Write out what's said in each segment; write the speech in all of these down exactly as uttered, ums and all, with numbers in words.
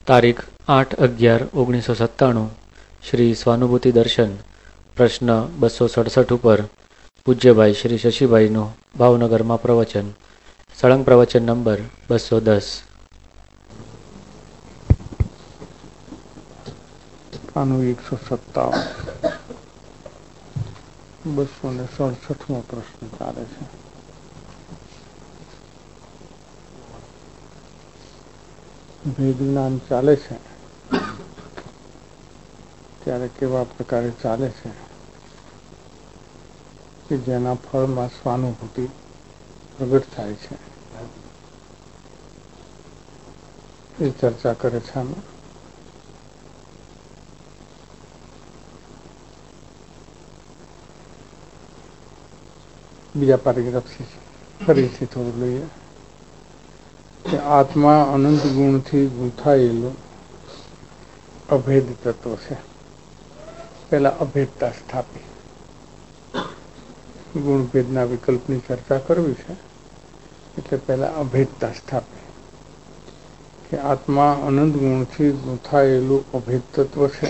તારીખ આઠ અગિયાર ઓગણીસો સત્તાણું શ્રી સ્વાનુભૂતિ દર્શન પ્રશ્ન બસો સડસઠ ઉપર પૂજ્યભાઈ શ્રી શશીભાઈનું ભાવનગરમાં પ્રવચન. સળંગ પ્રવચન નંબર બસો દસ. એકસો સત્તાવન બસો ને સડસઠમો પ્રશ્ન ચાલે છે. ભેદ જ્ઞાન ચાલે છે ત્યારે કેવા પ્રકારે ચાલે છે કે જેના ફળમાં સ્વાનુભૂતિ પ્રગટ થાય છે એ ચર્ચા કરે છે. આમાં બીજા પેરેગ્રાફથી ફરીથી થોડું લઈએ કે આત્મા અનંત ગુણથી ગૂંથાયેલું અભેદ તત્વ છે. પહેલા અભેદતા સ્થાપી, ગુણભેદના વિકલ્પની ચર્ચા કરવી છે એટલે પહેલા અભેદતા સ્થાપી કે આત્મા અનંત ગુણથી ગૂંથાયેલું અભેદ તત્વ છે.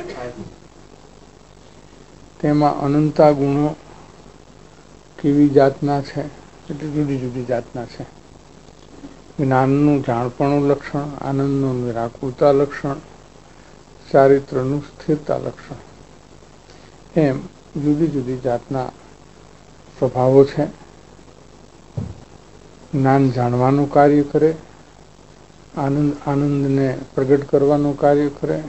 તેમાં અનંતા ગુણો કેવી જાતના છે એટલે જુદી જુદી જાતના છે. જ્ઞાનનું જાણપણું લક્ષણ, આનંદનું નિરાકુરતા લક્ષણ, ચારિત્રનું સ્થિરતા લક્ષણ, એમ જુદી જુદી જાતના સ્વભાવો છે. જ્ઞાન જાણવાનું કાર્ય કરે, આનંદ આનંદને પ્રગટ કરવાનું કાર્ય કરે.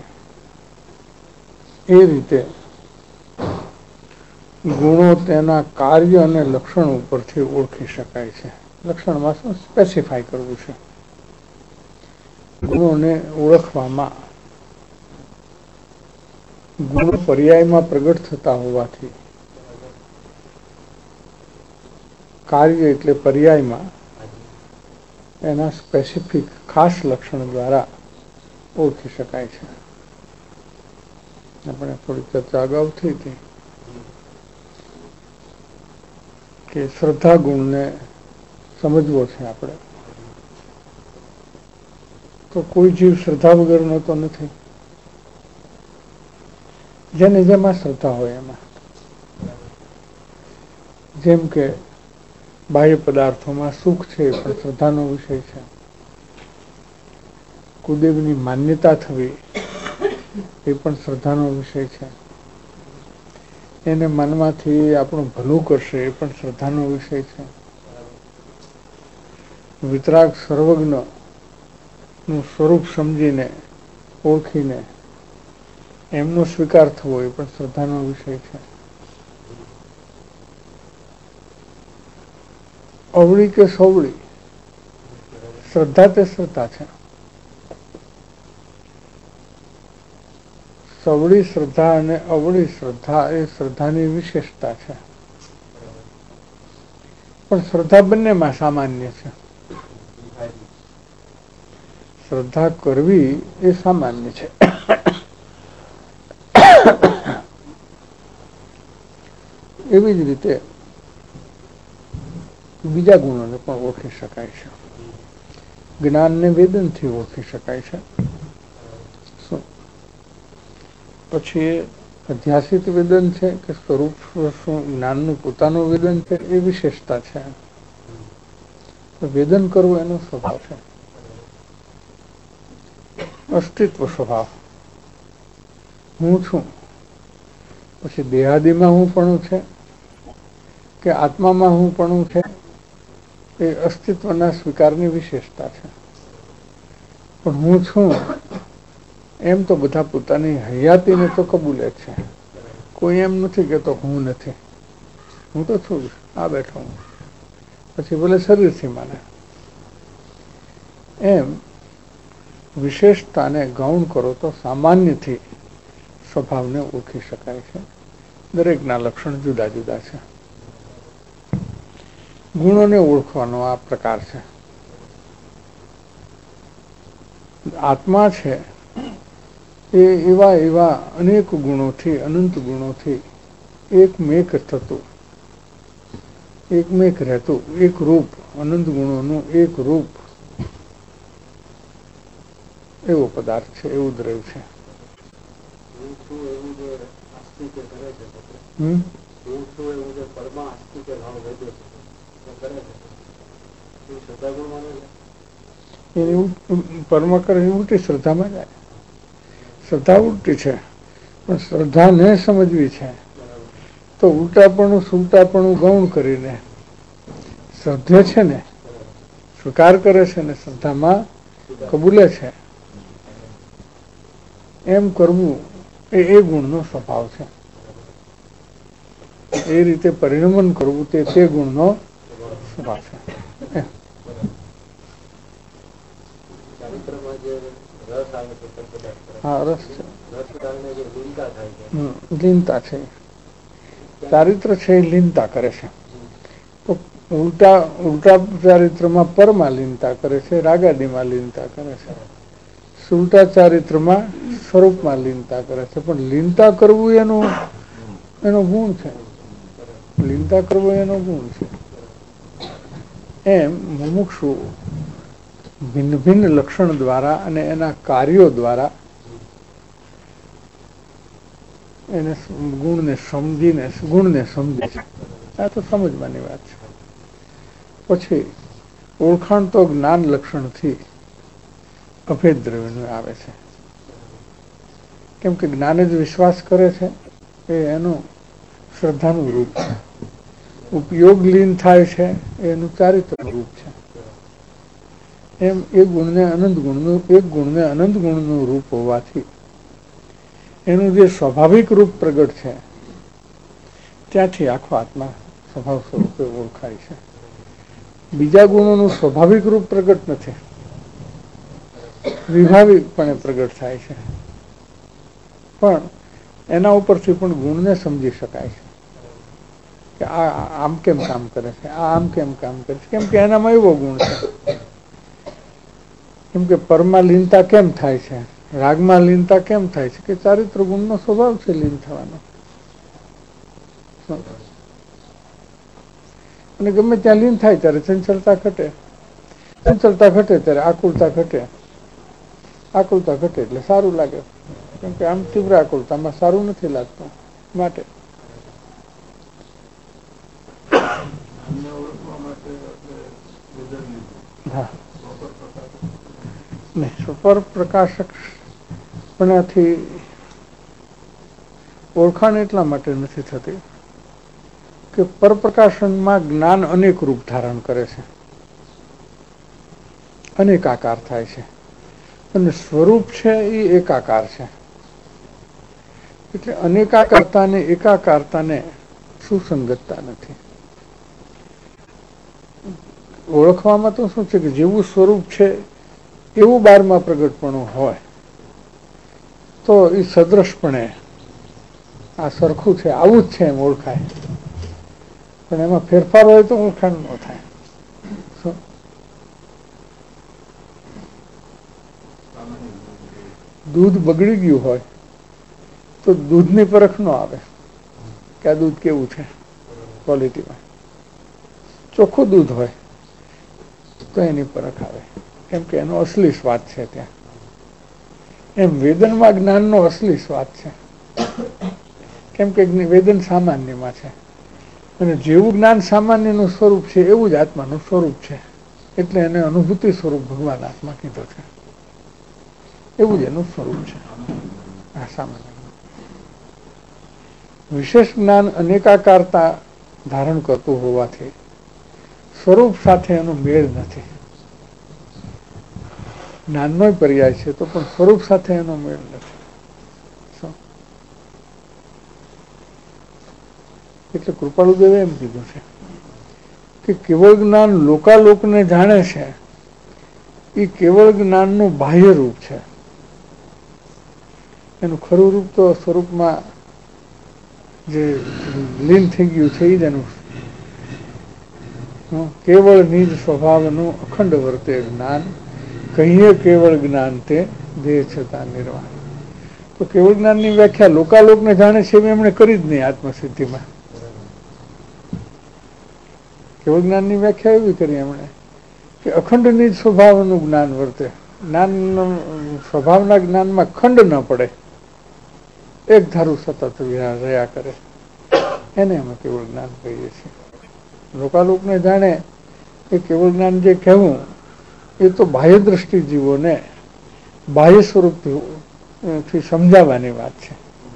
એ રીતે ગુણો તેના કાર્ય અને લક્ષણ ઉપરથી ઓળખી શકાય છે. લક્ષણમાં શું સ્પેસિફાય કરવું છે. ગુણોને ઓળખવામાં ગુણો પર્યાયમાં પ્રગટ થતા હોવાથી કાર્ય એટલે પર્યાયમાં એના સ્પેસિફિક ખાસ લક્ષણ દ્વારા ઓળખી શકાય છે. આપણે થોડી ચર્ચા અગાઉ થઈ હતી કે શ્રદ્ધા ગુણને સમજવો છે આપણે તો કોઈ જીવ શ્રદ્ધા વગરનો તો નથી. જેને જેમાં શ્રદ્ધા હોય એમાં, જેમ કે બાહ્ય પદાર્થોમાં સુખ છે એ પણ શ્રદ્ધાનો વિષય છે. કુદેવની માન્યતા થવી એ પણ શ્રદ્ધાનો વિષય છે. એને મનમાંથી આપણું ભલું કરશે એ પણ શ્રદ્ધાનો વિષય છે. વિતરાગ સર્વજ્ઞ નું સ્વરૂપ સમજીને ઓળખીને એમનો સ્વીકાર થવો એ પણ શ્રદ્ધાનો વિષય છે. અવળી કે સવળી શ્રદ્ધા તે શ્રદ્ધા છે. સવળી શ્રદ્ધા અને અવળી શ્રદ્ધા એ શ્રદ્ધાની વિશેષતા છે. પણ શ્રદ્ધા બંનેમાં સામાન્ય છે. શ્રદ્ધા કરવી એ સામાન્ય છે. એવી જ રીતે બીજા ગુણોને પણ ઓળખી શકાય છે. જ્ઞાનને વેદનથી ઓળખી શકાય છે. શું પછી અધ્યાસિત વેદન છે કે સ્વરૂપ જ્ઞાનનું પોતાનું વેદન છે એ વિશેષતા છે. વેદન કરવું એનો સ્વભાવ છે, અસ્તિત્વ સ્વભાવ. હું છું, પછી દેહાદિમાં હું પણ છે કે આત્મામાં હું પણ છે એ અસ્તિત્વના સ્વીકારની વિશેષતા છે. પણ હું છું એમ તો બધા પોતાની હયાતીને તો કબૂલે છે. કોઈ એમ નથી કહેતો હું નથી, હું તો છું, આ બેઠો હું, પછી ભલે શરીરથી માને. એમ વિશેષતાને ગૌણ કરો તો સામાન્યથી સ્વભાવને ઓળખી શકાય છે. દરેકના લક્ષણ જુદા જુદા છે. ગુણોને ઓળખવાનો આ પ્રકાર છે. આત્મા છે એ એવા એવા અનેક ગુણોથી, અનંત ગુણોથી એકમેક થતું, એકમેક રહેતું, એક રૂપ, અનંત ગુણોનું એક રૂપ એવો પદાર્થ છે, એવું દ્રવ્ય છે. હમ પરમા કરે ઉલટી શ્રદ્ધામાં જાય. શ્રદ્ધા ઉલટી છે, પણ શ્રદ્ધાને સમજવી છે તો ઉલટાપણું સુલટાપણું ગૌણ કરીને શ્રદ્ધે છે ને સ્વીકાર કરે છે ને શ્રદ્ધામાં કબૂલે છે, એમ કરવું એ એ ગુણનો સ્વભાવ છે. એ રીતે પરિણમન કરવું તે તે ગુણનો સ્વભાવ છે. હા, રસ છે, લીનતા છે. ચારિત્ર છે એ લીનતા કરે છે. તો ઉલટા ઉલટા ચારિત્રમાં પરમાં લીનતા કરે છે, રાગાદીમાં લીનતા કરે છે. સુલટા ચારિત્રમાં સ્વરૂપમાં લીનતા કરે છે. પણ લીનતા કરવું એનો એનો ગુણ છે. લીનતા કરવો એનો ગુણ છે. એમ મુમુક્ષુ ભિન્ન ભિન્ન લક્ષણ દ્વારા અને એના કાર્યો દ્વારા એને ગુણને સમજીને ગુણને સમજે છે. આ તો સમજવાની વાત છે. પછી ઓળખાણ તો જ્ઞાન લક્ષણથી અભેદ દ્રવ્યનું આવે છે. કેમ કે જ્ઞાન જ વિશ્વાસ કરે છે એ એનું શ્રદ્ધાનું રૂપ છે. ઉપયોગ લીન થાય છે એનું ચારિત્રનું રૂપ છે. એમ એ ગુણને અનંત ગુણનું એક ગુણને અનંત ગુણનું રૂપ હોવાથી એનું જે સ્વાભાવિક રૂપ પ્રગટ છે ત્યાંથી આખો આત્મા સ્વભાવ સ્વરૂપે ઓળખાય છે. બીજા ગુણોનું સ્વાભાવિક રૂપ પ્રગટ નથી, વિભાવિકપણે પ્રગટ થાય છે. પણ એના ઉપરથી પણ ગુણને સમજી શકાય છે કે આ આમ કેમ કામ કરે છે, આ આમ કેમ કામ કરે છે. કેમ કે એનામાં એવો ગુણ છે. કેમ કે પરમાં લીનતા કેમ થાય છે, રાગમાં લીનતા કેમ થાય છે કે ચારિત્ર ગુણનો સ્વભાવ છે લીન થવાનો. અને ગમે ત્યાં લીન થાય ત્યારે ચંચળતા ઘટે, ચંચળતા ઘટે ત્યારે આકુલતા ઘટે, આકુલતા ઘટે એટલે સારું લાગે. કેમ કે આમ તીવ્ર આકુલતામાં સારું નથી લાગતું. માટે હા, સ્વપર પ્રકાશક પણથી ઓળખાણ એટલા માટે નથી થતી કે પરપ્રકાશનમાં જ્ઞાન અનેક રૂપ ધારણ કરે છે, અનેક આકાર થાય છે, અને સ્વરૂપ છે એ એકાકાર છે. એટલે અનેકાકારતા ને એકાકારતાને સુસંગતતા નથી. ઓળખવામાં તો શું છે કે જેવું સ્વરૂપ છે એવું બારમાં પ્રગટપણું હોય તો એ સદ્રશપણે આ સરખું છે, આવું જ છે એમ ઓળખાય. પણ એમાં ફેરફાર હોય તો ઓળખાણ ન થાય. દૂધ બગડી ગયું હોય તો દૂધની પરખ ન આવે કે આ દૂધ કેવું છે ક્વોલિટીમાં. ચોખ્ખું દૂધ હોય તો એની પરખ આવે, કેમ કે એનો અસલી સ્વાદ છે ત્યાં. એમ વેદનમાં જ્ઞાનનો અસલી સ્વાદ છે, કેમ કે વેદન સામાન્યમાં છે. અને જેવું જ્ઞાન સામાન્યનું સ્વરૂપ છે એવું જ આત્માનું સ્વરૂપ છે. એટલે એને અનુભૂતિ સ્વરૂપ ભગવાન આત્મા કીધો છે. એવું જ એનું સ્વરૂપ છે આ સામાન્ય. વિશેષ જ્ઞાન અનેકાકારતા ધારણ કરતું હોવાથી સ્વરૂપ સાથે એનો મેળ નથી. જ્ઞાનનો પર્યાય છે તો પણ સ્વરૂપ સાથે એનો મેળ નથી. એટલે કૃપાળુદેવે એમ કીધું છે કે કેવળ જ્ઞાન લોકાલોકને જાણે છે એ કેવળ જ્ઞાનનું બાહ્ય રૂપ છે. એનું ખરું રૂપ તો સ્વરૂપમાં જે લીન થઈ ગયું છે એ જ એનું કેવળ નિજ સ્વભાવનું અખંડ વર્તે જ્ઞાન કહીએ કેવળ જ્ઞાન તે દેહ છતાં નિર્વાણ. તો કેવળ જ્ઞાનની વ્યાખ્યા લોકાલોકને જાણે છે એમ એમણે કરી જ નહીં આત્મસિદ્ધિમાં. કેવળ જ્ઞાનની વ્યાખ્યા એવી કરી એમણે કે અખંડ નિજ સ્વભાવનું જ્ઞાન વર્તે, જ્ઞાન સ્વભાવના જ્ઞાનમાં ખંડ ન પડે, એક ધારું સતત રહ્યા કરે, એને અમે કેવળ જ્ઞાન કહીએ છીએ. લોકાલોકને જાણે એ કેવળ જ્ઞાન જે કહેવું એ તો બાહ્ય દ્રષ્ટિ જીવોને બાહ્ય સ્વરૂપથી સમજાવવાની વાત છે.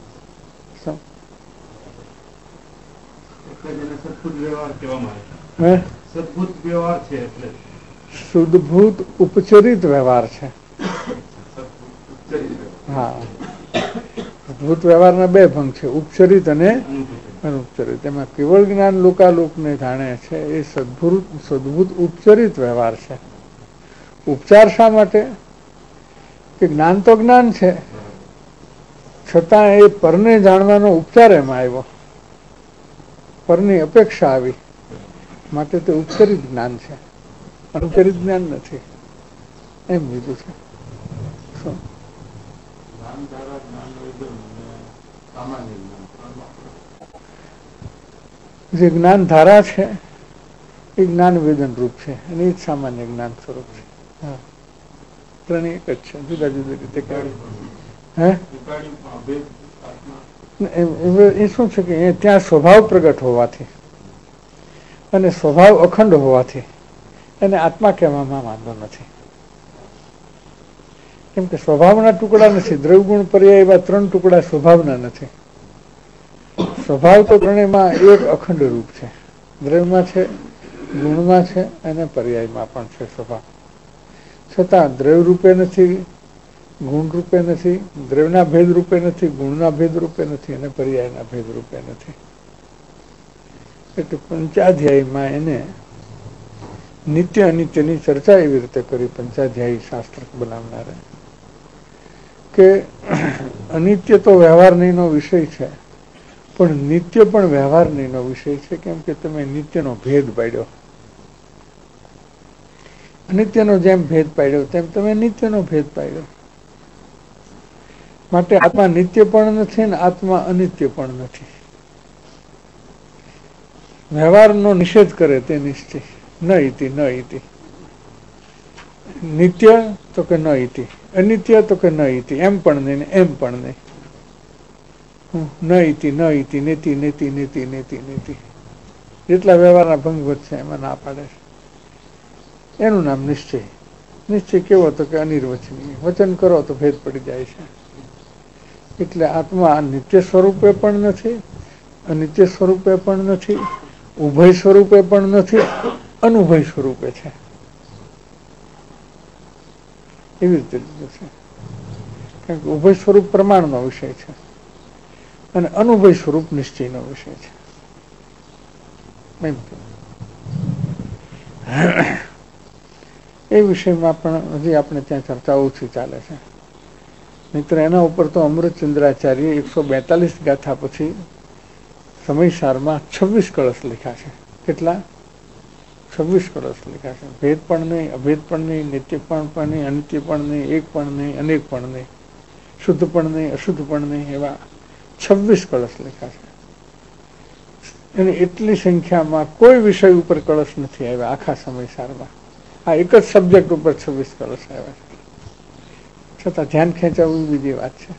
શુદ્ધભૂત ઉપચરિત વ્યવહાર છે. હા, ભૂત વ્યવહારના બે ભંગ છે, ઉપચરિત અને અનુપચરિત. એમાં કેવળ જ્ઞાન લોકાલોકને જાણે છે એ સદભૂત સદભૂત ઉપચરિત વ્યવહાર છે. ઉપચાર શા માટે? કે જ્ઞાન તો જ્ઞાન છે, છતાં એ પરને જાણવાનો ઉપચાર એમાં આવ્યો, પરની અપેક્ષા આવી, માટે તે ઉપચરિત જ્ઞાન છે, અનુચરિત જ્ઞાન નથી, એમ લીધું છે. શું જે જ્ઞાન ધારા છે એ જ્ઞાન વેદન રૂપ છે અને એ જ સામાન્ય જ્ઞાન સ્વરૂપ છે. હા, ત્રણેય એક જ છે, જુદા જુદી રીતે કહેવાય. હે એ શું છે કે ત્યાં સ્વભાવ પ્રગટ હોવાથી અને સ્વભાવ અખંડ હોવાથી એને આત્મા કહેવામાં વાંધો નથી. કેમ કે સ્વભાવના ટુકડા નથી, દ્રવ્યગુણ પર્યાય એવા ત્રણ ટુકડા સ્વભાવના નથી. સ્વભાવ તો ત્રણેયમાં એક અખંડ રૂપ છે, દ્રવ્યમાં છે, ગુણમાં છે અને પર્યાયમાં પણ છે સ્વભાવ. છતાં દ્રવ્ય રૂપે નથી, ગુણ રૂપે નથી, દ્રવ્યના ભેદ રૂપે નથી, ગુણના ભેદ રૂપે નથી અને પર્યાયના ભેદ રૂપે નથી. એટલે પંચાધ્યાયીમાં એને નિત્ય અનિત્યની ચર્ચા એવી રીતે કરી પંચાધ્યાયી શાસ્ત્ર બનાવનારે કે અનિત્ય તો વ્યવહાર નહીંનો વિષય છે, પણ નિત્ય પણ વ્યવહાર નહીંનો વિષય છે. કેમ કે તમે નિત્યનો ભેદ પાડ્યો, અનિત્યનો જેમ ભેદ પાડ્યો તેમ તમે નિત્યનો ભેદ પાડ્યો. માટે આત્મા નિત્ય પણ નથી ને આત્મા અનિત્ય પણ નથી. વ્યવહારનો નિષેધ કરે તે નિશ્ચય, ન ઇતિ ન ઇતિ. નિત્ય તો કે ન ઇતિ, અનિત્ય તો કે ન ઇતિ, એમ પણ નહીં ને એમ પણ નહીં. ન ઇતિ ન ઇતિ નેતિ નેતિ નેતિ નેતિ નેતિ જેટલા વ્યવહારના ભંગ વધશે એમાં ના પાડે છે. એનું નામ નિશ્ચય. નિશ્ચય કેવો તો કે અનિર્વચનીય, વચન કરો તો ભેદ પડી જાય છે. એટલે આત્મા નિત્ય સ્વરૂપે પણ નથી, અનિત્ય સ્વરૂપે પણ નથી, ઉભય સ્વરૂપે પણ નથી, અનુભય સ્વરૂપે છે. એવી રીતે લીધું છે. કારણ કે ઉભય સ્વરૂપ પ્રમાણનો વિષય છે અને અનુભય સ્વરૂપ નિશ્ચયનો વિષય છે. એ વિષયમાં પણ હજી આપણે ત્યાં ચર્ચા ઓછી ચાલે છે. મિત્ર એના ઉપર તો અમૃતચંદ્રાચાર્ય એકસો બેતાલીસ ગાથા પછી સમયસારમાં છવ્વીસ કળશ લખ્યા છે. કેટલા? છવ્વીસ કળશ લખ્યા છે. ભેદ પણ નહીં, અભેદ પણ નહીં, નિત્ય પણ પણ નહીં, અનિત્ય પણ નહીં, એક પણ નહીં, અનેક પણ નહીં, શુદ્ધ પણ નહીં, અશુદ્ધ પણ નહીં, એવા છવ્વીસ કળશ લખ્યા છે. એની એટલી સંખ્યામાં કોઈ વિષય ઉપર કળશ નથી આવ્યા આખા સમયસારમાં. આ એક જ સબ્જેક્ટ ઉપર છવ્વીસ કળશ આવ્યા છે. છતાં ધ્યાન ખેંચાવવું બીજી વાત છે.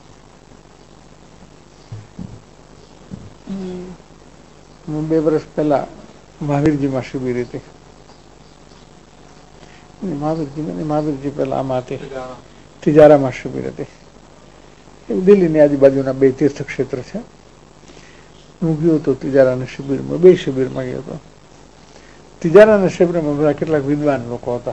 હું બે વર્ષ પહેલા મહાવીરજીમાં શિબિર હતી. મહાવીરજી મહાવીરજી પહેલા આમાં હતી, તિજારામાં શિબિર હતી. દિલ્હીની આજુબાજુના બે તીર્થ ક્ષેત્ર છે. હું ગયો હતો તિજારાના શિબિરમાં, બે શિબિરમાં ગયો હતો. તિજારાના શિબિરમાં બધા કેટલાક વિદ્વાન લોકો હતા.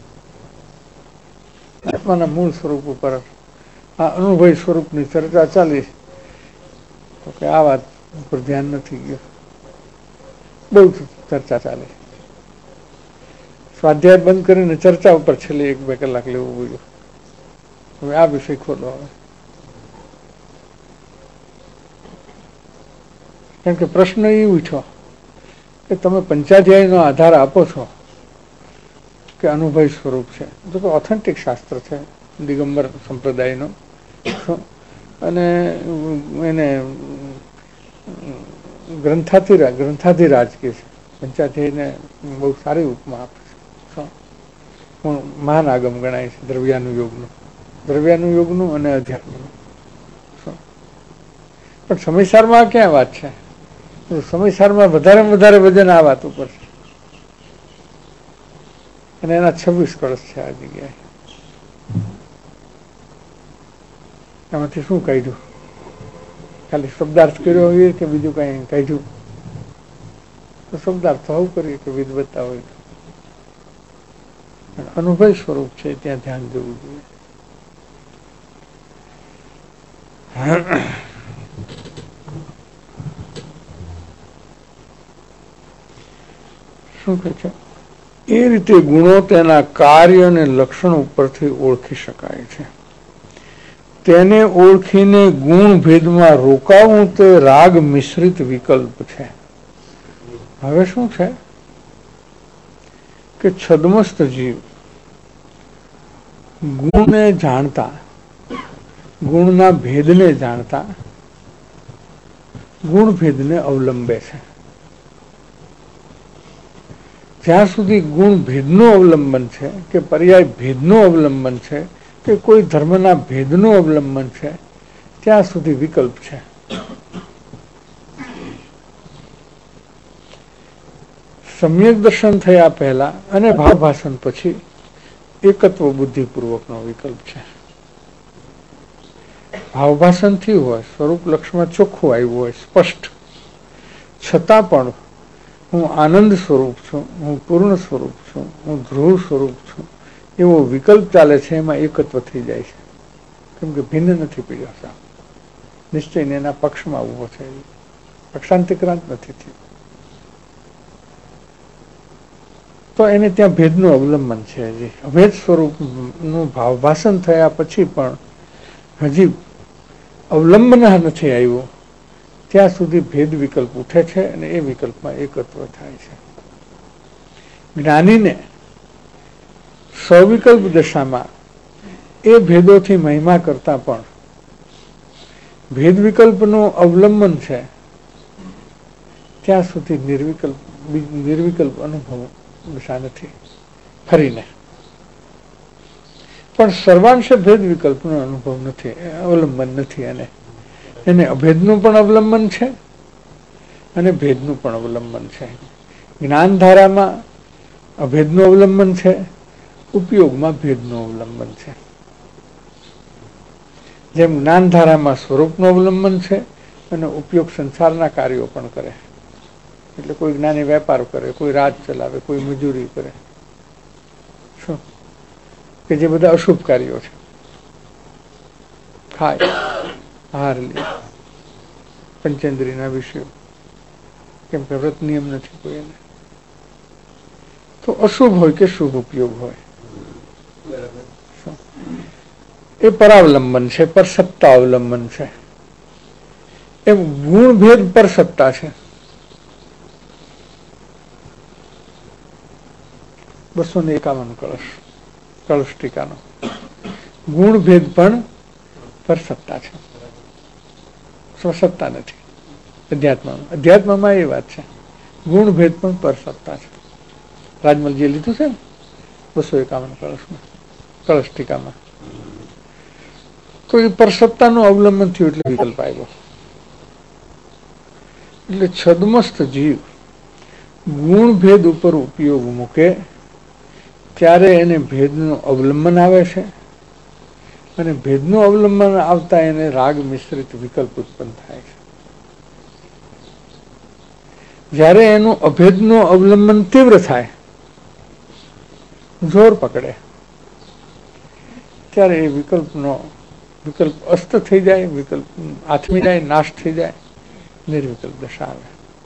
આત્માના મૂળ સ્વરૂપ ઉપર આ અનુભય સ્વરૂપની ચર્ચા ચાલી તો કે આ વાત ઉપર ધ્યાન નથી ગયું. બહુ ચર્ચા ચાલે. સ્વાધ્યાય બંધ કરીને ચર્ચા ઉપર છેલ્લે એક બે કલાક લેવું પડ્યું. હવે આ વિષય ખોલો. હવે કારણ કે પ્રશ્ન એ ઉઠ્યો કે તમે પંચાધ્યાયનો આધાર આપો છો કે અનુભય સ્વરૂપ છે, જો કે ઓથેન્ટિક શાસ્ત્ર છે દિગંબર સંપ્રદાયનો, અને એને ગ્રંથાધિરાજ ગ્રંથાધિરાજ કે છે. પંચાધ્યાયને બહુ સારી ઉપમા આપે છે. મહાન આગમ ગણાય છે દ્રવ્યાનુયોગનું, દ્રવ્યાનુયોગનું અને અધ્યાત્મનું. પણ સમયસારમાં ક્યાં વાત છે? સમયસારમાં વધારે વધારે વજન આ વાત ઉપર છે અને એના છવ્વીસ કળશ છે આ જગ્યાએ. એમાંથી શું કાઢ્યું? ખાલી શબ્દાર્થ કર્યો હોય કે બીજું કઈ કાઢ્યું? તો શબ્દાર્થ આવું કરીએ કે વિદવત્તા હોય તો. અનુભવ સ્વરૂપ છે ત્યાં ધ્યાન દેવું જોઈએ. શું કહે છે? એ રીતે ગુણો તેના કાર્ય અને લક્ષણ ઉપરથી ઓળખી શકાય છે. તેને ઓળખીને ગુણ ભેદમાં રોકાવું તે રાગ મિશ્રિત વિકલ્પ છે. હવે શું છે કે છદ્મસ્ત જીવ ગુણને જાણતા, ગુણના ભેદને જાણતા ગુણ ભેદને અવલંબે છે. જ્યાં સુધી ગુણ ભેદનું અવલંબન છે કે પર્યાય ભેદનું અવલંબન છે કે કોઈ ધર્મના ભેદનું અવલંબન છે ત્યાં સુધી વિકલ્પ છે. સમ્યક દર્શન થયા પહેલા અને ભાવભાષણ પછી એકત્વ બુદ્ધિપૂર્વકનો વિકલ્પ છે. ભાવભાષણ થયું હોય, સ્વરૂપ લક્ષમાં ચોખ્ખું આવ્યું હોય, સ્પષ્ટ, છતાં પણ હું આનંદ સ્વરૂપ છું, હું પૂર્ણ સ્વરૂપ છું, હું ધ્રુવ સ્વરૂપ છું એવો વિકલ્પ ચાલે છે. એમાં એકત્વ થઈ જાય છે કેમ કે ભિન્ન નથી પડ્યો, નિશ્ચયને એના પક્ષમાં ઉભો છે, પક્ષાંતિક્રાંત નથી થયું. તો એને ત્યાં ભેદનું અવલંબન છે. હજી અભેદ સ્વરૂપનું ભાવભાષણ થયા પછી પણ હજી અવલંબન નથી આવ્યું ત્યાં સુધી ભેદ વિકલ્પ ઉઠે છે અને એ વિકલ્પમાં એકત્વ થાય છે. જ્ઞાનીને સવિકલ્પ દશામાં એ ભેદોથી મહિમા કરતા પણ ભેદ વિકલ્પનું અવલંબન છે ત્યાં સુધી નિર્વિકલ્પ નિર્વિકલ્પ અનુભવ દશા નથી. ફરીને પણ સર્વાંશ ભેદ વિકલ્પનો અનુભવ નથી, અવલંબન નથી. અને એને અભેદનું પણ અવલંબન છે અને ભેદનું પણ અવલંબન છે. જ્ઞાનધારામાં અભેદનું અવલંબન છે, ઉપયોગમાં ભેદનું અવલંબન છે. જેમ જ્ઞાનધારામાં સ્વરૂપનું અવલંબન છે અને ઉપયોગ સંસારના કાર્યો પણ કરે. એટલે કોઈ જ્ઞાની વેપાર કરે, કોઈ રાજ ચલાવે, કોઈ મજૂરી કરે, શું કે જે બધા અશુભ કાર્યો છે. ખાય, આહાર લે, પંચેન્દ્રિયના વિષયો, કેમ કે વ્રત નિયમ નથી કોઈ એને. તો અશુભ હોય કે શુભ ઉપયોગ હોય એ પરાવલંબન છે, પર સત્તા અવલંબન છે. એમ ગુણ ભેદ પર સત્તા છે. બસો ને એકાવન કળશ કળશ ટીકાનો ગુણ ભેદ પણ પર સત્તા છે, સ્વસત્તા નથી. અધ્યાત્મમાં અધ્યાત્મમાં એ વાત છે, ગુણ ભેદ પણ પર સત્તા છે. રાજમલજીએ લીધું છે ને બસો એકાવન કળશમાં કળશ ટીકામાં. તો એ પરસત્તાનું અવલંબન થયું એટલે વિકલ્પ આવ્યો. એટલે છદ્મસ્ત જીવ ગુણ ભેદ ઉપર ઉપયોગ મૂકે ત્યારે એને ભેદનું અવલંબન આવે છે અને ભેદનું અવલંબન આવતા એને રાગ મિશ્રિત વિકલ્પ ઉત્પન્ન થાય છે. જ્યારે એનું અભેદનું અવલંબન તીવ્ર થાય, જોર પકડે, ત્યારે એ વિકલ્પનો વિકલ્પ અસ્ત થઈ જાય, વિકલ્પ આથમી જાય, નાશ થઈ જાય, નિર્વિકલ્પ દશા આવે.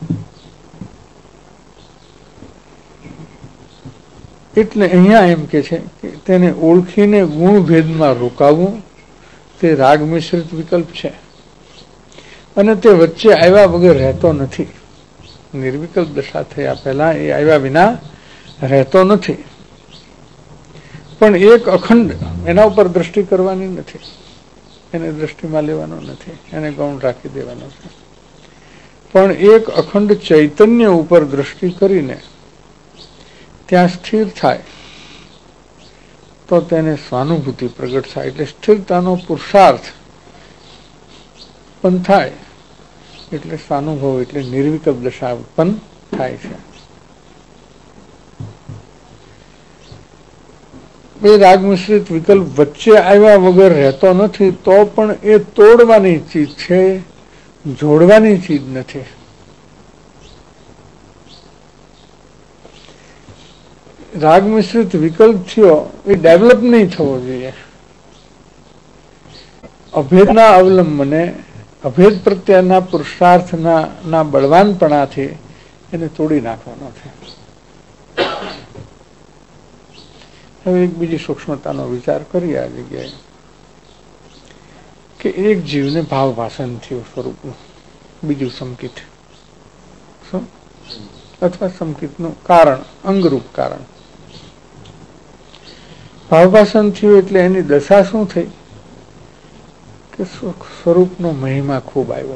એટલે અહીંયા એમ કે છે કે તેને ઓળખીને ગુણ ભેદમાં રોકાવું તે રાગ મિશ્રિત વિકલ્પ છે અને તે વચ્ચે આવ્યા વગર રહેતો નથી. નિર્વિકલ્પ દશા થયા પહેલા એ આવ્યા વિના રહેતો નથી. પણ એક અખંડ એના ઉપર દ્રષ્ટિ કરવાની નથી, એને દ્રષ્ટિમાં લેવાનો નથી, એને ગૌણ રાખી દેવાનો છે. પણ એક અખંડ ચૈતન્ય ઉપર દ્રષ્ટિ કરીને ત્યાં સ્થિર થાય તો તેને સ્વાનુભૂતિ પ્રગટ થાય, એટલે સ્થિરતાનો પુરુષાર્થ પણ થાય, એટલે સ્વાનુભવ એટલે નિર્વિકલ્પ દશા ઉત્પન્ન થાય છે. એ રાગ મિશ્રિત વિકલ્પ વચ્ચે આવ્યા વગર રહેતો નથી, તો પણ એ તોડવાની ચીજ છે, જોડવાની ચીજ નથી. રાગ મિશ્રિત વિકલ્પ થયો એ ડેવલપ નહીં થવો જોઈએ. અભેદના અવલંબને અભેદ પ્રત્યેના પુરુષાર્થના ના બળવાનપણાથી એને તોડી નાખવાનો છે. હવે એક બીજી સૂક્ષ્મતાનો વિચાર કરીએ આ જગ્યાએ, કે એક જીવને ભાવ ભાષણ થયું સ્વરૂપનું, બીજું સંકિત, શું અથવા સંકિતનું કારણ, અંગરૂપ કારણ. ભાવભાષણ થયું એટલે એની દશા શું થઈ કે સ્વરૂપનો મહિમા ખૂબ આવ્યો,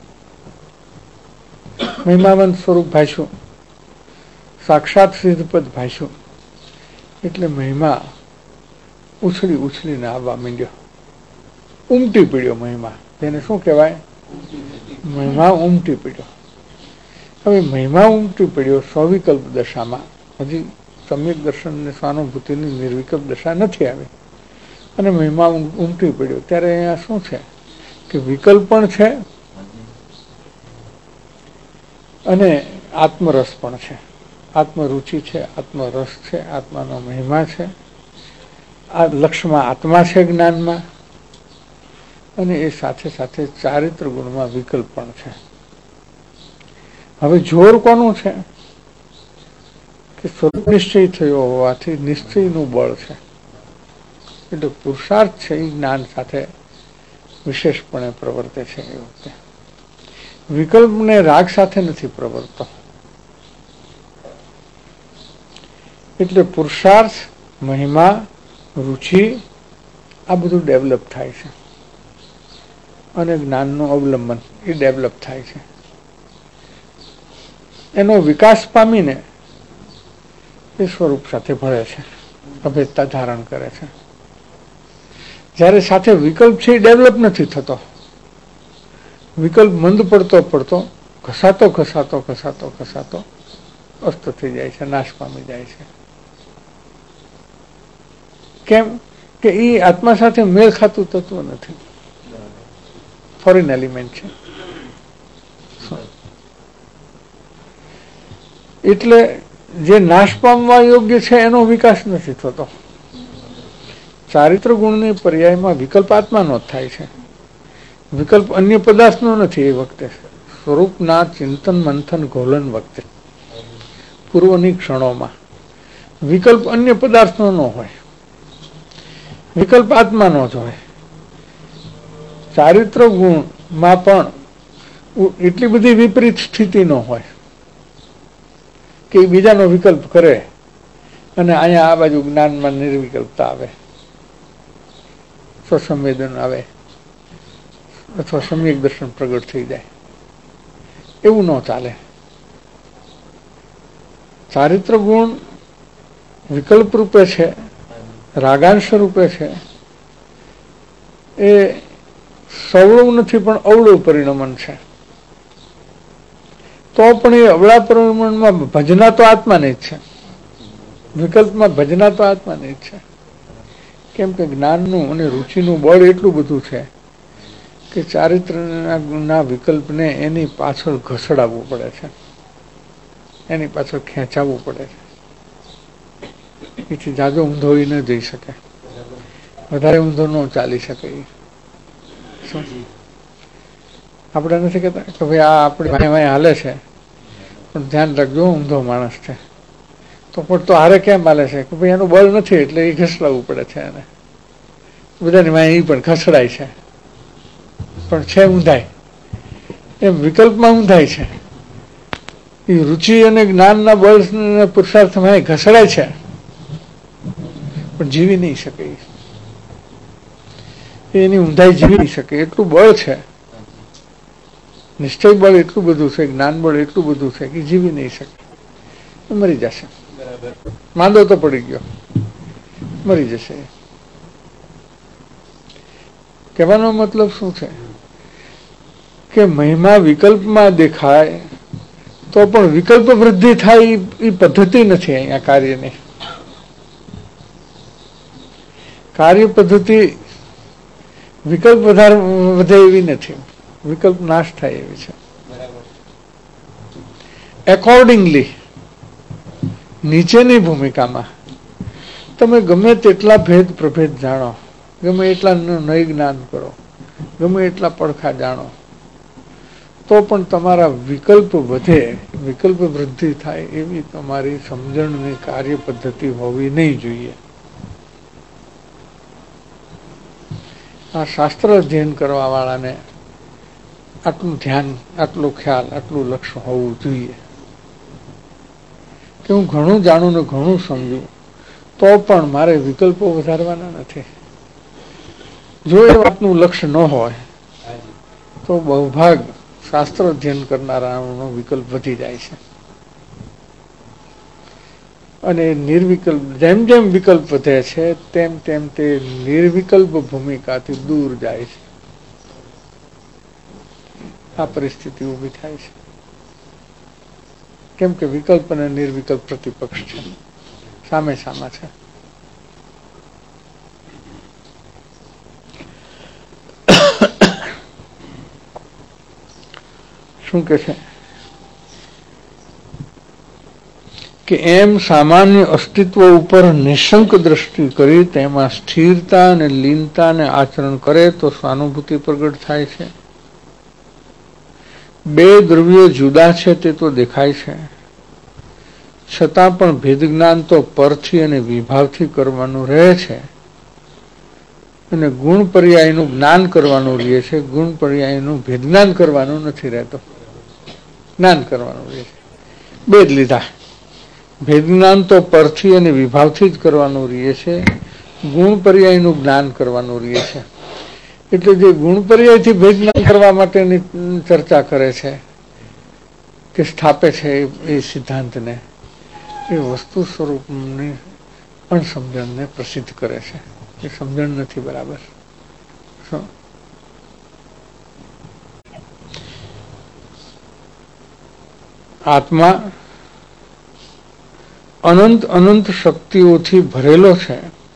મહિમાવંત સ્વરૂપ ભાષ્યું, સાક્ષાત સિદ્ધપદ ભાષ્યું, એટલે મહિમા ઉછળી ઉછળીને આવવા માંડ્યો, ઉમટી પડ્યો મહિમા. તેને શું કહેવાય? મહિમા ઉમટી પડ્યો. હવે મહિમા ઉમટી પડ્યો સ્વવિકલ્પ દશામાં, હજી સમ્યક દર્શન અને સ્વાનુભૂતિની નિર્વિકલ્પ દશા નથી આવી, અને મહિમા ઉમટી પડ્યો ત્યારે અહીંયા શું છે કે વિકલ્પ પણ છે અને આત્મરસ પણ છે, આત્મરુચિ છે, આત્મરસ છે, આત્માનો મહિમા છે, આ લક્ષ્યમાં આત્મા છે જ્ઞાનમાં, અને એ સાથે સાથે ચારિત્ર ગુણમાં વિકલ્પ પણ છે. હવે જોર કોનું છે કે સ્વરૂપ નિશ્ચય થયો હોવાથી નિશ્ચયનું બળ છે, એટલે પુરુષાર્થ છે એ જ્ઞાન સાથે વિશેષપણે પ્રવર્તે છે. એ વખતે વિકલ્પને રાગ સાથે નથી પ્રવર્તતો, એટલે પુરુષાર્થ, મહિમા, રુચિ આ બધું ડેવલપ થાય છે, અને જ્ઞાનનું અવલંબન એ ડેવલપ થાય છે. એનો વિકાસ પામીને એ સ્વરૂપ સાથે ભળે છે, અભેદતા ધારણ કરે છે. જ્યારે સાથે વિકલ્પ છે એ ડેવલપ નથી થતો, વિકલ્પ મંદ પડતો પડતો ઘસાતો ઘસાતો ઘસાતો ઘસાતો અસ્ત થઈ જાય છે, નાશ પામી જાય છે. કેમ કે એ આત્મા સાથે મેળ ખાતું તત્વ નથી, ફોરેન એલિમેન્ટ છે. એટલે જે નાશ પામવા યોગ્ય છે એનો વિકાસ નથી થતો. ચારિત્ર ગુણની પર્યાયમાં વિકલ્પ આત્માનો જ થાય છે, વિકલ્પ અન્ય પદાર્થનો નથી. એ વખતે સ્વરૂપના ચિંતન મંથન ઘોલન વખતે પૂર્વની ક્ષણોમાં વિકલ્પ અન્ય પદાર્થનો ન હોય, વિકલ્પ આત્માનો જ હોય. ચારિત્ર ગુણમાં પણ એટલી બધી વિપરીત સ્થિતિ ન હોય કે બીજાનો વિકલ્પ કરે અને અહીંયા આ બાજુ જ્ઞાનમાં નિર્વિકલ્પતા આવે, સ્વસંવેદન આવે અથવા સમ્યક દર્શન પ્રગટ થઈ જાય. એવું ન ચાલે. ચારિત્ર ગુણ વિકલ્પ રૂપે છે, રાગાંશ રૂપે છે, એ સવળું નથી પણ અવળું પરિણમન છે. તો પણ એ અવળા પરિણમનમાં ભજના તો આત્માની જ છે, વિકલ્પમાં ભજના તો આત્માની જ છે. કેમ કે જ્ઞાનનું અને રુચિનું બળ એટલું બધું છે કે ચારિત્રના વિકલ્પને એની પાછળ ઘસડાવવું પડે છે, એની પાછળ ખેંચાવવું પડે છે. એથી જાજો ઊંધો ન જઈ શકે, વધારે ઊંધો ન ચાલી શકે. શું આપણે નથી કહેતા કે ભાઈ આ આપણી ભાઈ ભાઈ હાલે છે પણ ધ્યાન રાખજો ઊંધો માણસ છે, તો પણ તો હારે કેમ હાલે છે કે ભાઈ એનું બળ નથી એટલે એ ઘસડાવવું પડે છે એને. બધાની વાય એ પણ ખસડાય છે પણ છે ઊંધાય, એમ વિકલ્પમાં ઊંધાય છે. એ રુચિ અને જ્ઞાનના બળ પુરુષાર્થમાં ઘસડાય છે પણ જીવી નહીં શકે, એની ઊંધાઈ જીવી નહીં શકે. એટલું બળ છે, નિશ્ચય બળ એટલું બધું છે, જ્ઞાન બળ એટલું બધું છે કે જીવી નહીં શકે, મરી જશે. માંદો તો પડી ગયો. મરી જશે. કહેવાનો મતલબ શું છે કે મહિમા વિકલ્પમાં દેખાય તો પણ વિકલ્પ વૃદ્ધિ થાય એ પદ્ધતિ નથી અહીંયા કાર્યની. કાર્ય પદ્ધતિ વિકલ્પ વધારે વધે એવી નથી, વિકલ્પ નાશ થાય એવી છે. એકોર્ડિંગલી નીચેની ભૂમિકામાં તમે ગમે તેટલા ભેદ પ્રભેદ જાણો, ગમે એટલા નય જ્ઞાન કરો, ગમે એટલા પડખા જાણો, તો પણ તમારા વિકલ્પ વધે, વિકલ્પ વૃદ્ધિ થાય એવી તમારી સમજણની કાર્ય પદ્ધતિ હોવી નહીં જોઈએ. આ શાસ્ત્ર અધ્યયન કરવા વાળાને આટલું ધ્યાન, આટલો ખ્યાલ, આટલું લક્ષ્ય હોવું જોઈએ કે હું ઘણું જાણું ને ઘણું સમજું તો પણ મારે વિકલ્પો વધારવાના નથી. જો એ વાતનું લક્ષ્ય ન હોય તો બહુભાગ શાસ્ત્ર અધ્યયન કરનારાનો વિકલ્પ વધી જાય છે અને નિર્વિકલ્પ, જેમ જેમ વિકલ્પ વધે છે તેમ તેમ તે નિર્વિકલ્પ ભૂમિકાથી દૂર જાય છે. આ પરિસ્થિતિ ઊભી થાય છે કેમ કે વિકલ્પ અને નિર્વિકલ્પ પ્રતિપક્ષ છે, સામે સામા છે. શું કે છે કે એમ સામાન્ય અસ્તિત્વ ઉપર નિશંક દ્રષ્ટિ કરી તેમાં સ્થિરતા અને લીનતાને આચરણ કરે તો સ્વાનુભૂતિ પ્રગટ થાય છે. બે દ્રવ્યો જુદા છે તે તો દેખાય છે, છતાં પણ ભેદ જ્ઞાન તો પરથી અને વિભાવથી કરવાનું રહે છે અને ગુણ પર્યાયનું જ્ઞાન કરવાનું રહે છે. ગુણ પર્યાયનું ભેદ જ્ઞાન કરવાનું નથી રહેતો, જ્ઞાન કરવાનું રહે છે. બે જ લીધા. ભેદ જ્ઞાન તો પરથી અને વિભાવથી જ કરવાનું રહે છે, ગુણ પર્યાયનું જ્ઞાન કરવાનું રહે છે. એટલે જે ગુણ પર્યાયથી ભેદ જ્ઞાન કરવા માટેની ચર્ચા કરે છે કે સ્થાપે છે એ સિદ્ધાંતને, એ વસ્તુ સ્વરૂપની અણસમજણને પ્રસિદ્ધ કરે છે. એ સમજણ નથી બરાબર. આત્મા અનંત અનંત શક્તિઓથી ભરેલો છે.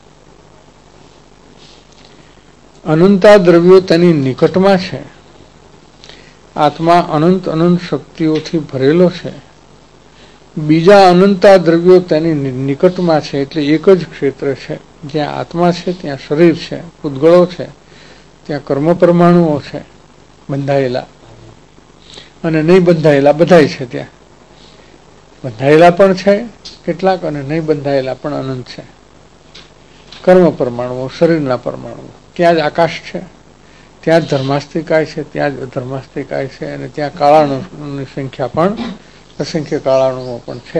અનંતા દ્રવ્યો તેની નિકટમાં છે. આત્મા અનંત અનંત શક્તિઓથી ભરેલો છે. બીજા અનંતા દ્રવ્યો તેની નિકટમાં છે. એટલે એક જ ક્ષેત્ર છે. જ્યાં આત્મા છે ત્યાં શરીર છે, પૂતગળો છે, ત્યાં કર્મ પરમાણુઓ છે બંધાયેલા, અને નહીં બંધાયેલા બધાય છે. ત્યાં બંધાયેલા પણ છે કેટલાક અને નહીં બંધાયેલા પણ અનંત છે. કર્મ પરમાણુઓ, શરીરના પરમાણુઓ. ત્યાં જ આકાશ છે, ત્યાં જ ધર્માસ્તિકાય છે, ત્યાં જ અધર્માસ્તિકાય છે, અને ત્યાં કાળાણુની સંખ્યા પણ અસંખ્ય કાળાણુઓ પણ છે.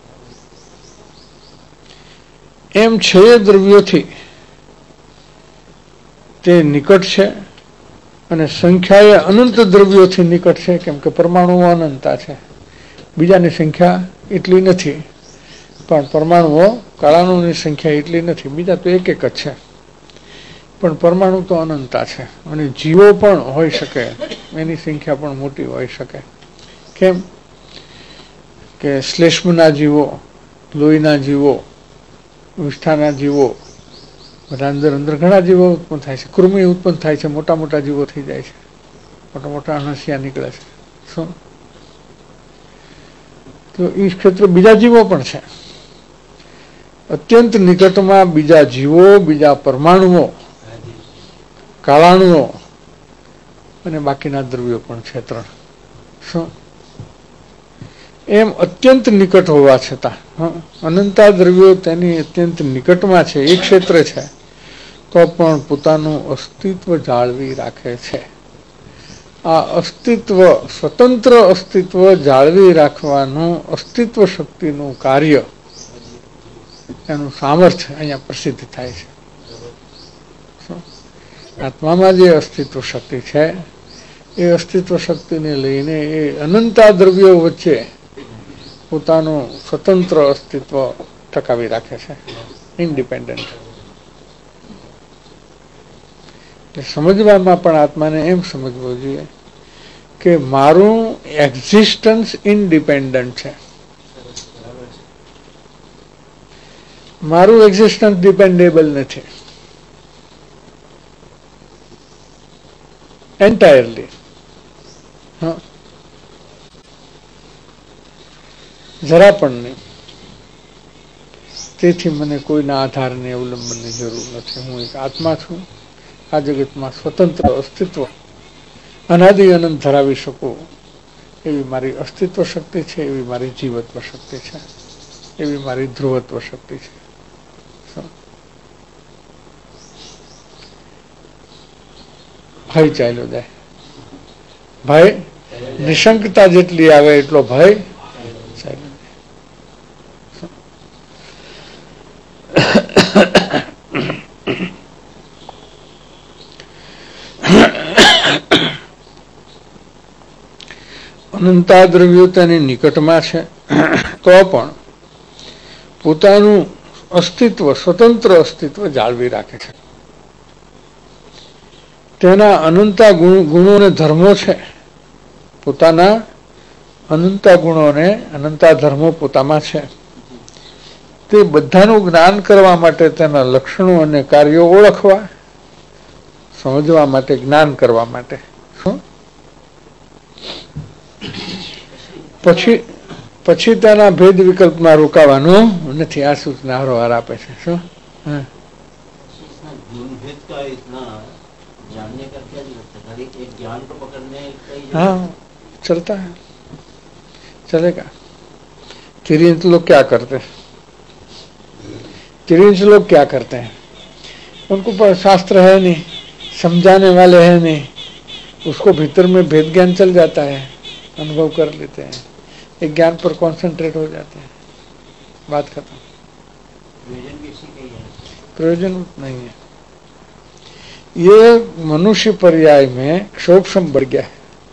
એમ છ દ્રવ્યોથી તે નિકટ છે અને સંખ્યાએ અનંત દ્રવ્યોથી નિકટ છે, કેમ કે પરમાણુઓ અનંતા છે. બીજાની સંખ્યા એટલી નથી, પણ પરમાણુઓ કાળાણુની સંખ્યા એટલી નથી. બીજા તો એક એક જ છે, પણ પરમાણુ તો અનંતા છે. અને જીવો પણ હોઈ શકે, એની સંખ્યા પણ મોટી હોઈ શકે. કેમ કે શ્લેષ્મના જીવો, લોહીના જીવો, વિષ્ઠાના જીવો, બધા અંદર અંદર ઘણા જીવો ઉત્પન્ન થાય છે. કૃમિ ઉત્પન્ન થાય છે, મોટા મોટા જીવો થઈ જાય છે, મોટા મોટા અણસિયા નીકળે છે. શું તો એ ક્ષેત્ર બીજા જીવો પણ છે. અત્યંત નિકટમાં બીજા જીવો, બીજા પરમાણુઓ, કાળાણુઓ અને બાકીના દ્રવ્યો પણ છે ત્રણ. શું એમ અત્યંત નિકટ હોવા છતાં અનંતા દ્રવ્યો તેની અત્યંત નિકટમાં છે, એ ક્ષેત્ર છે, તો પણ પોતાનું અસ્તિત્વ જાળવી રાખે છે. આ અસ્તિત્વ, સ્વતંત્ર અસ્તિત્વ જાળવી રાખવાનું અસ્તિત્વ શક્તિનું કાર્ય, એનું સામર્થ્ય અહીંયા પ્રસિદ્ધ થાય છે. આત્મામાં જે અસ્તિત્વ શક્તિ છે એ અસ્તિત્વ શક્તિને લઈને એ અનંતા દ્રવ્યો વચ્ચે પોતાનું સ્વતંત્ર અસ્તિત્વ ટકાવી રાખે છે, ઇન્ડિપેન્ડન્ટ. સમજવામાં પણ આત્માને એમ સમજવો જોઈએ કે મારું એક્ઝિસ્ટન્સ ઇનડિપેન્ડન્ટ છે, મારું એક્ઝિસ્ટન્સ ડિપેન્ડેબલ નથી એન્ટાયરલી. હા, જરા પણ નહીં. તેથી મને કોઈના આધારને અવલંબનની જરૂર નથી. હું એક આત્મા છું. આ જગતમાં સ્વતંત્ર અસ્તિત્વ અનાદિ અનંત ધરાવી શકું એવી મારી અસ્તિત્વ શક્તિ છે, એવી મારી જીવત્વ શક્તિ છે, એવી મારી ધ્રુવત્વ શક્તિ છે. ભય ચાલ્યો જાય. ભય નિશંકતા જેટલી આવે એટલો ભય ચાલ્યો જાય. અનંતા દ્રવ્યો તેની નિકટમાં છે તો પણ પોતાનું અસ્તિત્વ, સ્વતંત્ર અસ્તિત્વ જાળવી રાખે છે. તેના અનંતા ગુણો અને ધર્મો છે, પોતાના અનંતા ગુણો અને અનંતા ધર્મો પોતામાં છે. તે બધાનું જ્ઞાન કરવા માટે તેના લક્ષણો અને કાર્યો ઓળખવા, સમજવા માટે, જ્ઞાન કરવા માટે શું પછી પછી તેના ભેદ વિકલ્પમાં રોકાવાનું નથી. આ સૂચના હરોહાર આપે છે. શું હા हाँ चलता है, चलेगा. तिरंज लोग क्या करते हैं? तिरंज लोग क्या करते हैं? उनको पर शास्त्र है नहीं, समझाने वाले हैं नहीं, उसको भीतर में भेद ज्ञान चल जाता है, अनुभव कर लेते हैं, एक ज्ञान पर कॉन्सेंट्रेट हो जाते हैं, बात खत्म. प्रयोजन नहीं है. ये मनुष्य पर्याय में क्षोभशम बढ़ गया है,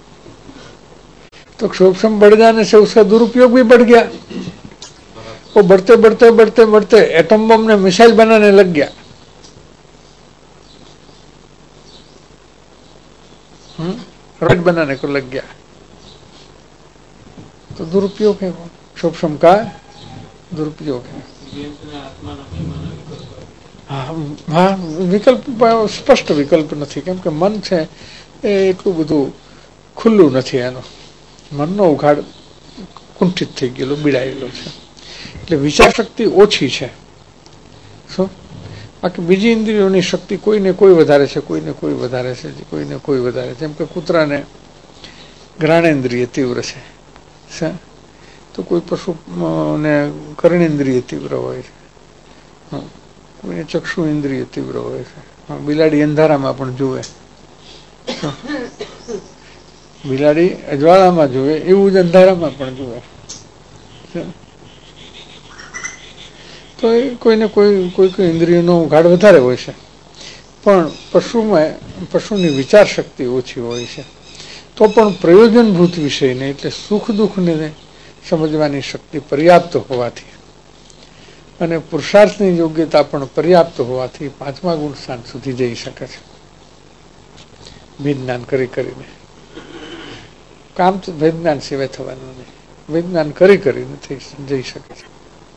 तो क्षोभशम बढ़ जाने से उसका दुरुपयोग भी बढ़ गया. वो बढ़ते बढ़ते बढ़ते बढ़ते एटम बम ने मिसाइल बनाने लग गया. हम्म रॉकेट बनाने को लग गया. तो दुरुपयोग है, वो क्षोभशम का दुरुपयोग है. હા, વિકલ્પ સ્પષ્ટ વિકલ્પ નથી. કેમ કે મન છે એ એટલું બધું ખુલ્લું નથી. એનો મનનો ઉઘાડ કુંઠિત થઈ ગયેલો, બીડાયેલો છે. એટલે વિચાર શક્તિ ઓછી છે. શું બાકી બીજી ઇન્દ્રિયોની શક્તિ કોઈને કોઈ વધારે છે, કોઈને કોઈ વધારે છે, કોઈને કોઈ વધારે છે. જેમ કે કૂતરાને ઘ્રાણેન્દ્રિય તીવ્ર છે, તો કોઈ પશુને કર્ણેન્દ્રિય તીવ્ર હોય છે, કોઈને ચક્ષુ ઇન્દ્રિય તીવ્ર હોય છે. બિલાડી અંધારામાં પણ જુએ, બિલાડી અજવાળામાં જુએ એવું જ અંધારામાં પણ જુએ. તો એ કોઈને કોઈ કોઈ કોઈ ઇન્દ્રિયનો ઉઘાડ વધારે હોય છે. પણ પશુમાં પશુની વિચાર શક્તિ ઓછી હોય છે. તો પણ પ્રયોજનભૂત વિષયને એટલે સુખ દુઃખને સમજવાની શક્તિ પર્યાપ્ત હોવાથી અને પુરુષાર્થની યોગ્યતા પણ પર્યાપ્ત હોવાથી પાંચમા ગુણ સ્થાન સુધી જઈ શકે છે. વિજ્ઞાન કરી કરીને કામ તો વિજ્ઞાન સિવાય થવાનું નહીં. વિજ્ઞાન કરી કરીને થઈ જઈ શકે છે.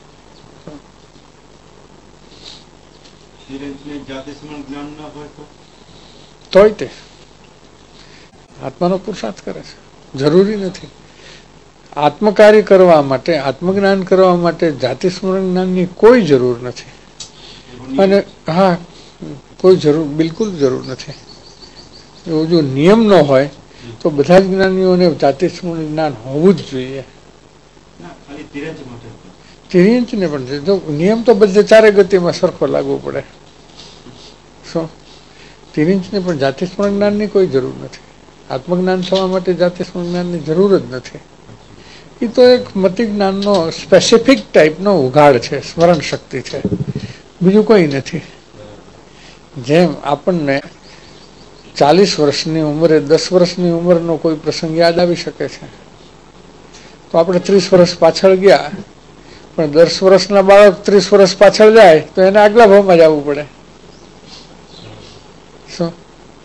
તોય તે આત્માનો પુરુષાર્થ કરે છે. જરૂરી નથી. આત્મકાર્ય કરવા માટે, આત્મજ્ઞાન કરવા માટે જાતિ સ્મરણ જ્ઞાનની કોઈ જરૂર નથી. અને હા, કોઈ જરૂર, બિલકુલ જરૂર નથી. એવો જો નિયમ ન હોય તો બધા જ જ્ઞાનીઓને જાતિ સ્મરણ જ્ઞાન હોવું જ જોઈએ. તિર્યંચને પણ છે. જો નિયમ તો બધે ચારે ગતિમાં સરખો લાગવો પડે. શું તિર્યંચને પણ જાતિ સ્મરણ જ્ઞાનની કોઈ જરૂર નથી. આત્મજ્ઞાન થવા માટે જાતિ સ્મરણ જ્ઞાનની જરૂર જ નથી. એ તો એક મતિ જ્ઞાનનો સ્પેસિફિક ટાઈપનો ઉઘાડ છે, સ્મરણ શક્તિ છે, બીજું કોઈ નથી. જેમ આપણને ચાલીસ વર્ષની ઉંમરે દસ વર્ષની ઉંમરનો કોઈ પ્રસંગ યાદ આવી શકે છે, તો આપણે ત્રીસ વર્ષ પાછળ ગયા. પણ દસ વર્ષના બાળક ત્રીસ વર્ષ પાછળ જાય તો એને આગલા ભાવમાં જવું પડે. શું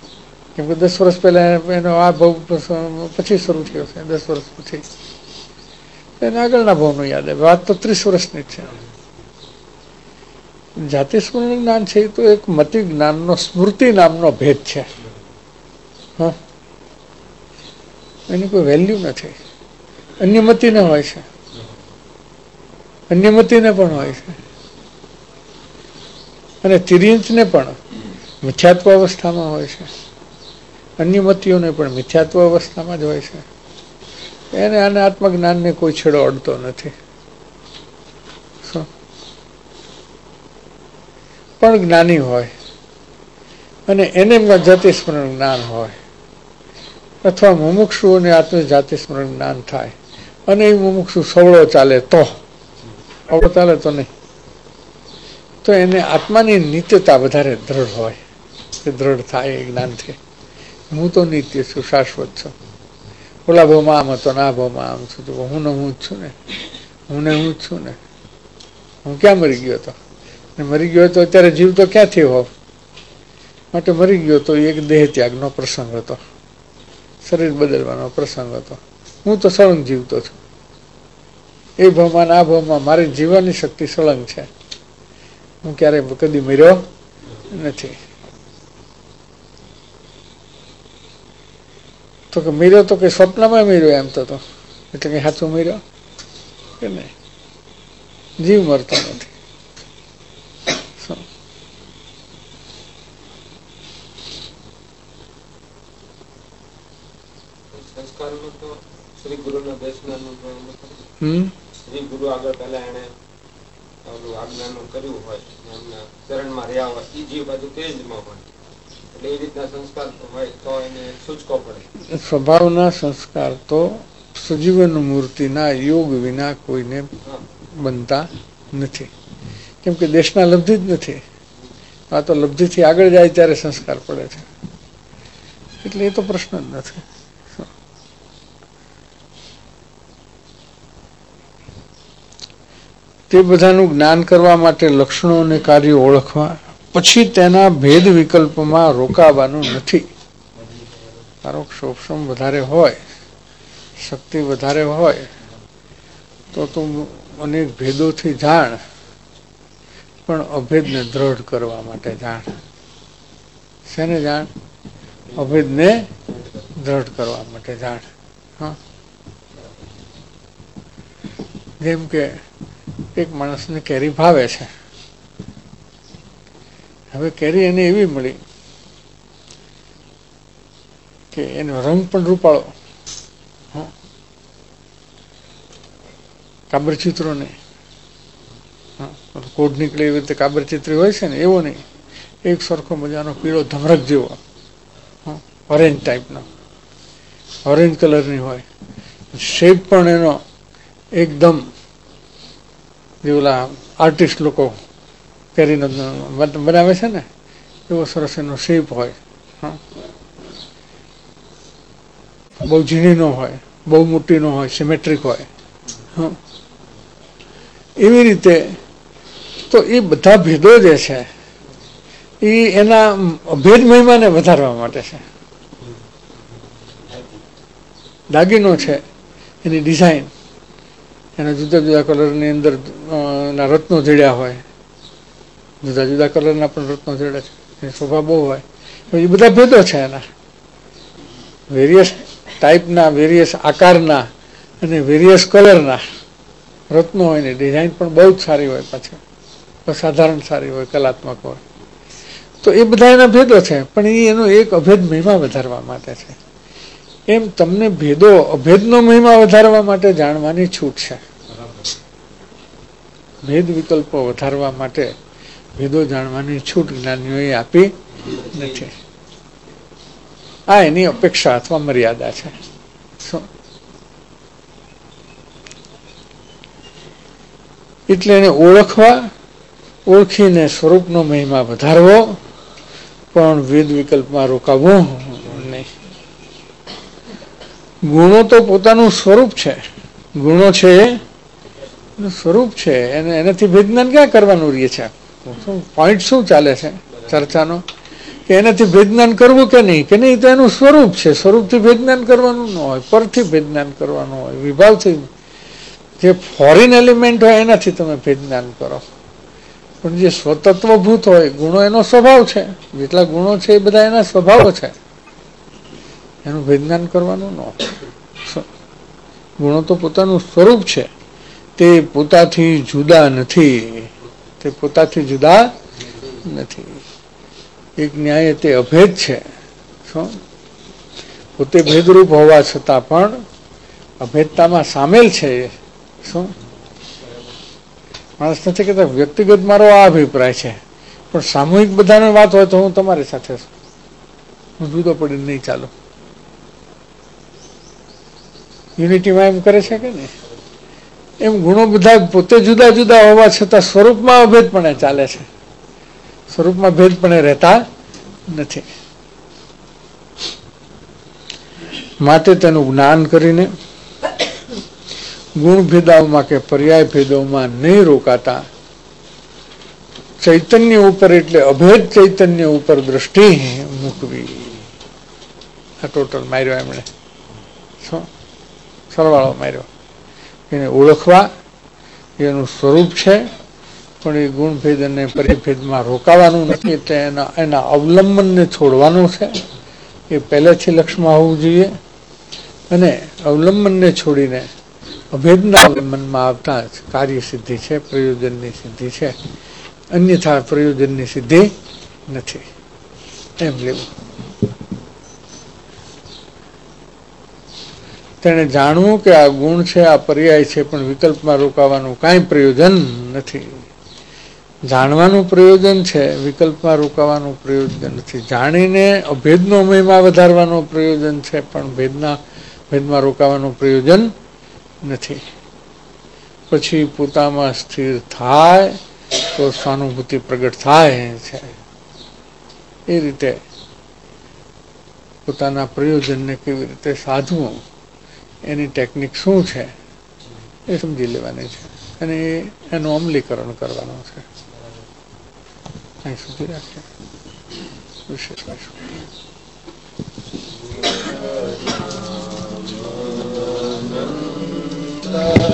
કેમ કે દસ વર્ષ પહેલા એનો આ ભાવ પછી શરૂ થયો છે, દસ વર્ષ પછી એને આગળના ભાવનું યાદ આવે. વાત તો ત્રીસ વર્ષની જ છે. જાતિ સ્મરણ જ્ઞાન છે એ તો એક મતિ જ્ઞાનનો સ્મૃતિ નામનો ભેદ છે. હા, એની કોઈ વેલ્યુ નથી. અન્ય મતિને હોય છે, અન્ય મતિને પણ હોય છે, અને તિર્યંચને પણ મિથ્યાત્વ અવસ્થામાં હોય છે, અન્ય મતીઓને પણ મિથ્યાત્વ અવસ્થામાં જ હોય છે. એને આને આત્મજ્ઞાનને કોઈ છેડો અડતો નથી. શું પણ જ્ઞાની હોય અને એને જાતિ સ્મરણ જ્ઞાન હોય, અથવા મુમુક્ષુઓને આત્મ જાતિ સ્મરણ જ્ઞાન થાય અને એ મુમુક્ષુ સવળો ચાલે તો, અવળો ચાલે તો નહીં, તો એને આત્માની નિત્યતા વધારે દ્રઢ હોય, કે દ્રઢ થાય એ જ્ઞાનથી. હું તો નિત્ય છું, શાશ્વત છું. ઓલા ભાવમાં આમ હતો ને આ ભાવમાં આમ છું, હું ને હું જ છું ને, હું ને હું જ છું ને. હું ક્યાં મરી ગયો હતો? મરી ગયો હતો અત્યારે જીવ તો ક્યાંથી હોવ? માટે મરી ગયો તો એક દેહ ત્યાગનો પ્રસંગ હતો, શરીર બદલવાનો પ્રસંગ હતો. હું તો સળંગ જીવતો છું. એ ભાવમાં આ ભાવમાં મારી જીવવાની શક્તિ સળંગ છે. હું ક્યારેય કદી મર્યો નથી. તો કે મર્યો તો કે સ્વપ્નમાં મર્યો એમ તો, એટલે કઈ સાચું મર્યો કે નહીં? જીવ મરતો નથી. શ્રી ગુરુ આગળ પહેલા એને આજ્ઞાનું કર્યું હોય, એમના ચરણમાં રહ્યા હોય, એ જીવ બાજુ તેજમાં હોય, એટલે એ રીતના સંસ્કાર હોય તો એને સૂચકો પડે. સ્વભાવના સંસ્કાર તો સજીવન મૂર્તિના યોગ વિના કોઈને બનતા નથી, કેમ કે દેશના લબ્ધિ જ નથી. આ તો લબ્ધિથી આગળ જાય ત્યારે સંસ્કાર પડે છે, એટલે એ તો પ્રશ્ન જ નથી. તે બધાનું જ્ઞાન કરવા માટે લક્ષણો અને કાર્યો ઓળખવા, પછી તેના ભેદ વિકલ્પમાં રોકાવાનું નથી. તારો ક્ષોભક્ષમ વધારે હોય, શક્તિ વધારે હોય, તો તું અનેક ભેદોથી જાણ, પણ અભેદને દ્રઢ કરવા માટે જાણ. શેને જાણ? અભેદને દ્રઢ કરવા માટે જાણ. હા, જેમ કે એક માણસને કેરી ભાવે છે. હવે કેરી એને એવી મળી કે એનો રંગ પણ રૂપાળો, કાબર ચિત્રો નહીં, કોડ નીકળે એવી રીતે કાબર ચિત્ર હોય છે ને, એવો નહીં. એક સરખો મજાનો પીળો ધમરક જેવો, ઓરેન્જ ટાઈપનો, ઓરેન્જ કલરની હોય. શેપ પણ એનો એકદમ જે ઓલા આર્ટિસ્ટ લોકો કેરીનો બનાવે છે ને, એવો સરસ એનો શેપ હોય. હા, બહુ ઝીણી નો હોય, બહુ મોટી નો હોય, સિમેટ્રિક હોય. હા, એવી રીતે તો એ બધા ભેદો જે છે એ એના અભેદ મહિમાને વધારવા માટે છે. દાગીનો છે એની ડિઝાઇન, એના જુદા જુદા કલરની અંદર ના રત્નો જડ્યા હોય, જુદા જુદા કલરના પણ રત્નો જડે છે, એની શોભા બહુ હોય. એ બધા ભેદો છે એના, વેરિયસ ટાઈપના, વેરિયસ આકારના અને વેરિયસ કલરના રત્નો હોય ને ડિઝાઇન પણ બહુ જ સારી હોય, પાછી અસાધારણ સારી હોય, કલાત્મક હોય. તો એ બધા એના ભેદો છે, પણ એ એનો એક અભેદ મહિમા વધારવા માટે છે. એમ તમને ભેદો અભેદનો મહિમા વધારવા માટે જાણવાની છૂટ છે. ભેદ વિકલ્પો વધારવા માટે ભેદો જાણવાની છૂટ જ્ઞાનીઓએ આપી નથી. આ એની અપેક્ષા અથવા મર્યાદા છે. શું એટલે એને ઓળખવા, ઓળખીને સ્વરૂપનો મહિમા વધારવો, પણ વેદ વિકલ્પમાં રોકાવવું નહીં. ગુણો તો પોતાનું સ્વરૂપ છે, ગુણો છે એનું સ્વરૂપ છે, એને એનાથી ભેદજ્ઞાન ક્યાં કરવાનું રહે છે? પોઈન્ટ શું ચાલે છે ચર્ચાનો? કે એનાથી ભેદજ્ઞાન કરવું કે નહીં, કે નહીં તો એનું સ્વરૂપ છે, સ્વરૂપથી ભેદજ્ઞાન કરવાનું ન હોય, પરથી ભેદજ્ઞાન કરવાનું હોય, વિભાવથી જે ફોરેન એલિમેન્ટ હોય એનાથી તમે ભેદજ્ઞાન કરો. પણ જે સ્વતત્વભૂત હોય, ગુણો એનો સ્વભાવ છે, જેટલા ગુણો છે એ બધા એના સ્વભાવ છે, એનું ભેદજ્ઞાન કરવાનું ન હોય. ગુણો તો પોતાનું સ્વરૂપ છે, તે પોતાથી જુદા નથી, તે પોતાથી જુદા નથી. એક ન્યાય તે અભેદ છે. શું પોતે ભેદરૂપ હોવા છતાં પણ અભેદતામાં સામેલ છે. શું માણસ નથી કહેતા વ્યક્તિગત મારો આ અભિપ્રાય છે, પણ સામૂહિક બધાની વાત હોય તો હું તમારી સાથે છું, હું જુદો પડીને નહીં ચાલો. યુનિટીમાં એમ કરે છે કે નહીં? એમ ગુણો બધા પોતે જુદા જુદા હોવા છતાં સ્વરૂપમાં અભેદપણે ચાલે છે, સ્વરૂપમાં ભેદપણે રહેતા નથી. માટે તેનું જ્ઞાન કરીને ગુણ ભેદાઓમાં કે પર્યાય ભેદોમાં નહીં રોકાતા ચૈતન્ય ઉપર એટલે અભેદ ચૈતન્ય ઉપર દ્રષ્ટિ મૂકવી. આ ટોટલ માર્યો એમણે, શું સરવાળો માર્યો. એને ઓળખવા એનું સ્વરૂપ છે, પણ એ ગુણભેદ અને પરિભેદમાં રોકાવાનું નથી, એટલે એના એના અવલંબનને છોડવાનું છે. એ પહેલેથી લક્ષ્યમાં હોવું જોઈએ. અને અવલંબનને છોડીને અભેદના અવલંબનમાં આવતા જ કાર્ય સિદ્ધિ છે, પ્રયોજનની સિદ્ધિ છે, અન્યથા પ્રયોજનની સિદ્ધિ નથી એમ લેવું. તેને જાણવું કે આ ગુણ છે, આ પર્યાય છે, પણ વિકલ્પમાં રોકાવાનું કાંઈ પ્રયોજન નથી. જાણવાનું પ્રયોજન છે, વિકલ્પમાં રોકાવાનું પ્રયોજન નથી. જાણીને અભેદનો મહિમા વધારવાનો પ્રયોજન છે, પણ ભેદના ભેદમાં રોકાવાનું પ્રયોજન નથી. પછી પોતામાં સ્થિર થાય તો સ્વાનુભૂતિ પ્રગટ થાય છે. એ રીતે પોતાના પ્રયોજનને કેવી રીતે સાધવું, એની ટેકનિક શું છે એ સમજી લેવાની છે, અને એનું અમલીકરણ કરવાનું છે. અહીં સુધી રાખીએ. વિશેષ